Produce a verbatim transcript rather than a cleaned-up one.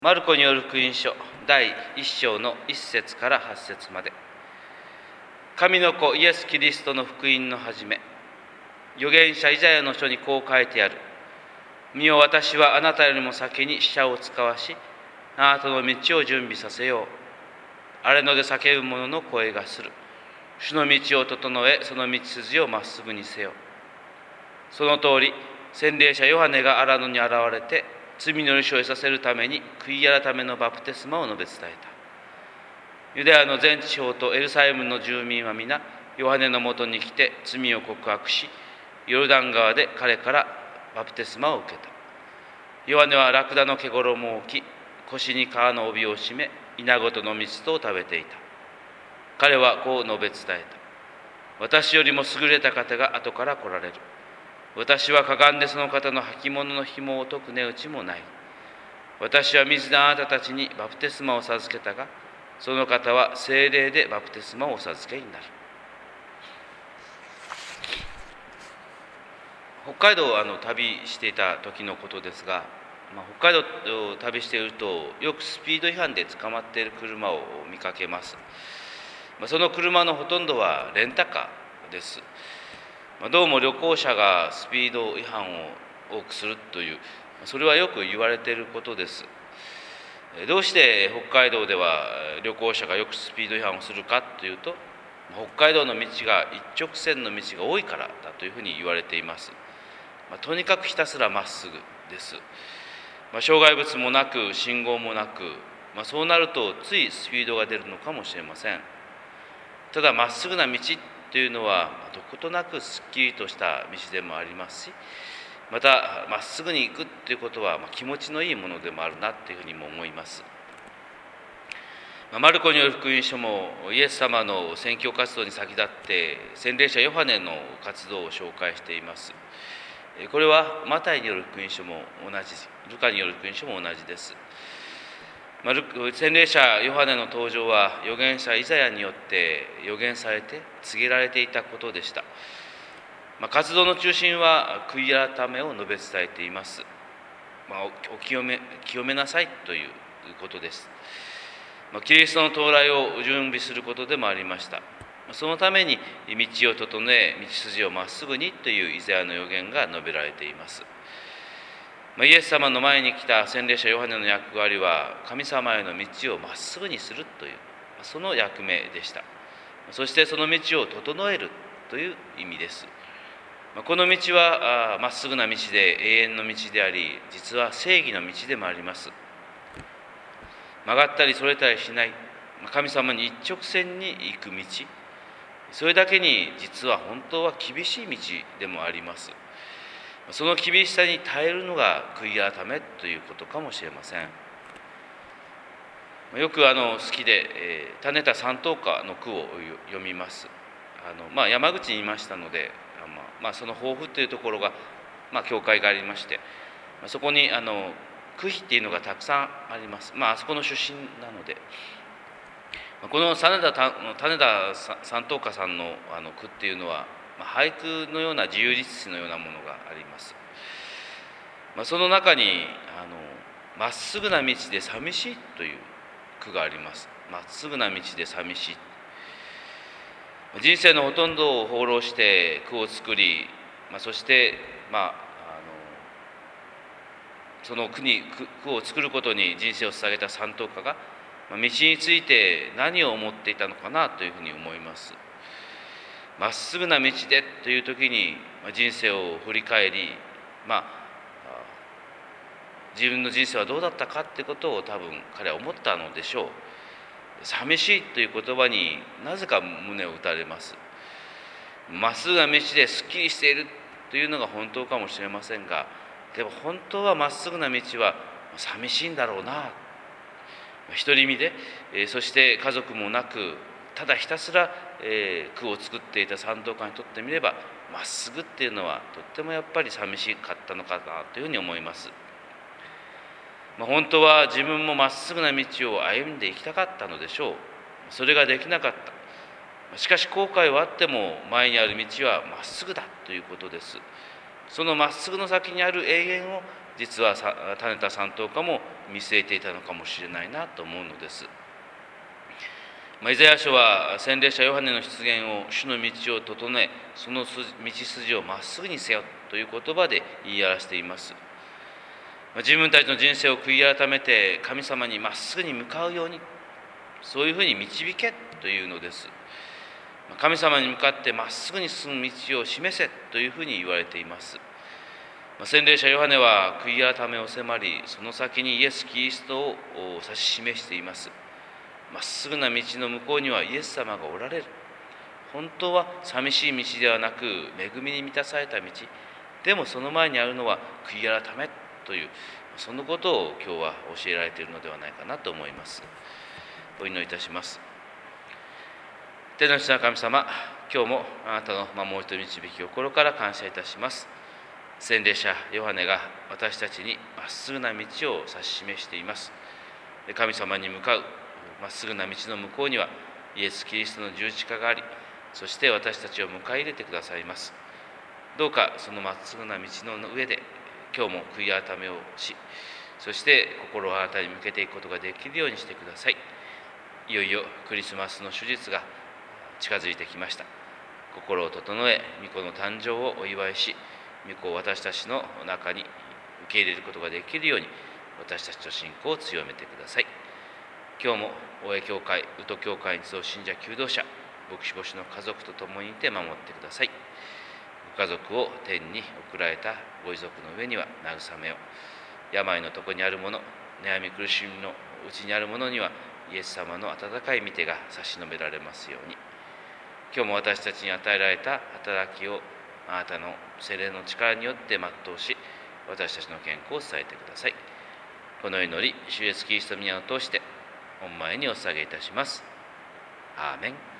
マルコによる福音書だいいっ章のいっ節からはち節まで。神の子イエス・キリストの福音の始め。預言者イザヤの書にこう書いてある。見よ、私はあなたよりも先に使者を使わし、あなたの道を準備させよう。荒れ野で叫ぶ者の声がする。主の道を整え、その道筋をまっすぐにせよ。その通り、洗礼者ヨハネが荒野に現れて、罪の許しを得させるために悔い改めのバプテスマを述べ伝えた。ユダヤの全地方とエルサレムの住民は皆ヨハネのもとに来て罪を告白し、ヨルダン川で彼からバプテスマを受けた。ヨハネはラクダの毛衣を置き、腰に革の帯を締め、稲ごとの蜜とを食べていた。彼はこう述べ伝えた。私よりも優れた方が後から来られる。私はかがんでその方の履物の紐を解く値打ちもない。私は水であなたたちにバプテスマを授けたが、その方は聖霊でバプテスマをお授けになる。北海道をあの旅していた時のことですが、まあ、北海道を旅しているとよくスピード違反で捕まっている車を見かけます。まあ、その車のほとんどはレンタカーです。どうも旅行者がスピード違反を多くするという、それはよく言われていることです。どうして北海道では旅行者がよくスピード違反をするかというと、北海道の道が一直線の道が多いからだというふうに言われています。まあ、とにかくひたすらまっすぐです。まあ、障害物もなく信号もなく、まあ、そうなるとついスピードが出るのかもしれません。ただまっすぐな道というのはどことなくすっきりとした道でもありますし、またまっすぐに行くということは気持ちのいいものでもあるなというふうにも思います。マルコによる福音書もイエス様の宣教活動に先立って洗礼者ヨハネの活動を紹介しています。これはマタイによる福音書も同じ、ルカによる福音書も同じです。洗礼者ヨハネの登場は預言者イザヤによって預言されて告げられていたことでした。まあ、活動の中心は悔い改めを述べ伝えています。まあ、お清め、清めなさいということです。まあ、キリストの到来を準備することでもありました。そのために道を整え、道筋をまっすぐにというイザヤの預言が述べられています。イエス様の前に来た洗礼者ヨハネの役割は神様への道をまっすぐにするというその役目でした。そしてその道を整えるという意味です。この道はまっすぐな道で永遠の道であり、実は正義の道でもあります。曲がったりそれたりしない、神様に一直線に行く道、それだけに実は本当は厳しい道でもあります。その厳しさに耐えるのが悔い改めということかもしれません。よくあの好きで、えー、種田三等歌の句を読みます。あの、まあ、山口にいましたので、まあまあ、その抱負というところが、まあ、教会がありまして、そこにあの句碑っていうのがたくさんあります。まあ、あそこの出身なので、この種田種田三等歌さんのあの句っていうのは、俳句のような自由律詩のようなものがあります。まあ、その中にあのまっすぐな道で寂しいという句があります。まっすぐな道で寂しい。人生のほとんどを放浪して句を作り、まあ、そして、まあ、あのその句に句を作ることに人生を捧げた三等歌が、まあ、道について何を思っていたのかなというふうに思います。まっすぐな道でという時に人生を振り返り、まあ、自分の人生はどうだったかってことを多分彼は思ったのでしょう。寂しいという言葉になぜか胸を打たれます。まっすぐな道ですっきりしているというのが本当かもしれませんが、でも本当はまっすぐな道は寂しいんだろうな。独り身で、そして家族もなく、ただひたすら、えー、句を作っていた三等歌にとってみれば、まっすぐっていうのはとってもやっぱり寂しかったのかなというふうに思います。まあ、本当は自分もまっすぐな道を歩んでいきたかったのでしょう。それができなかった。しかし後悔はあっても前にある道はまっすぐだということです。そのまっすぐの先にある永遠を実は種田三等家も見据えていたのかもしれないなと思うのです。まあ、イザヤ書は洗礼者ヨハネの出現を主の道を整え、その道筋をまっすぐにせよという言葉で言い表しています。まあ、自分たちの人生を悔い改めて神様にまっすぐに向かうように、そういうふうに導けというのです。神様に向かってまっすぐに進む道を示せというふうに言われています。洗礼者ヨハネは悔い改めを迫り、その先にイエス・キリストを指し示しています。まっすぐな道の向こうにはイエス様がおられる。本当は寂しい道ではなく恵みに満たされた道。でもその前にあるのは悔い改めという、そのことを今日は教えられているのではないかなと思います。お祈りいたします。天の父な神様、今日もあなたの守りと導きを心から感謝いたします。洗礼者ヨハネが私たちにまっすぐな道を指し示しています。神様に向かうまっすぐな道の向こうにはイエス・キリストの十字架があり、そして私たちを迎え入れてくださいます。どうかそのまっすぐな道の上で今日も悔い改めをし、そして心をあなたに向けていくことができるようにしてください。いよいよクリスマスの手術が近づいてきました。心を整え、御子の誕生をお祝いし、御子を私たちの中に受け入れることができるように、私たちの信仰を強めてください。今日も大江教会、宇都教会に集う信者求道者、牧師牧師の家族と共にいて守ってください。ご家族を天に送られたご遺族の上には慰めを、病のとこにある者、悩み苦しみのうちにある者にはイエス様の温かい御手が差し伸べられますように。今日も私たちに与えられた働きをあなたの聖霊の力によって全うし、私たちの健康を伝えてください。この祈り、主イエスキリストの皆を通して御前にお捧げいたします。アーメン。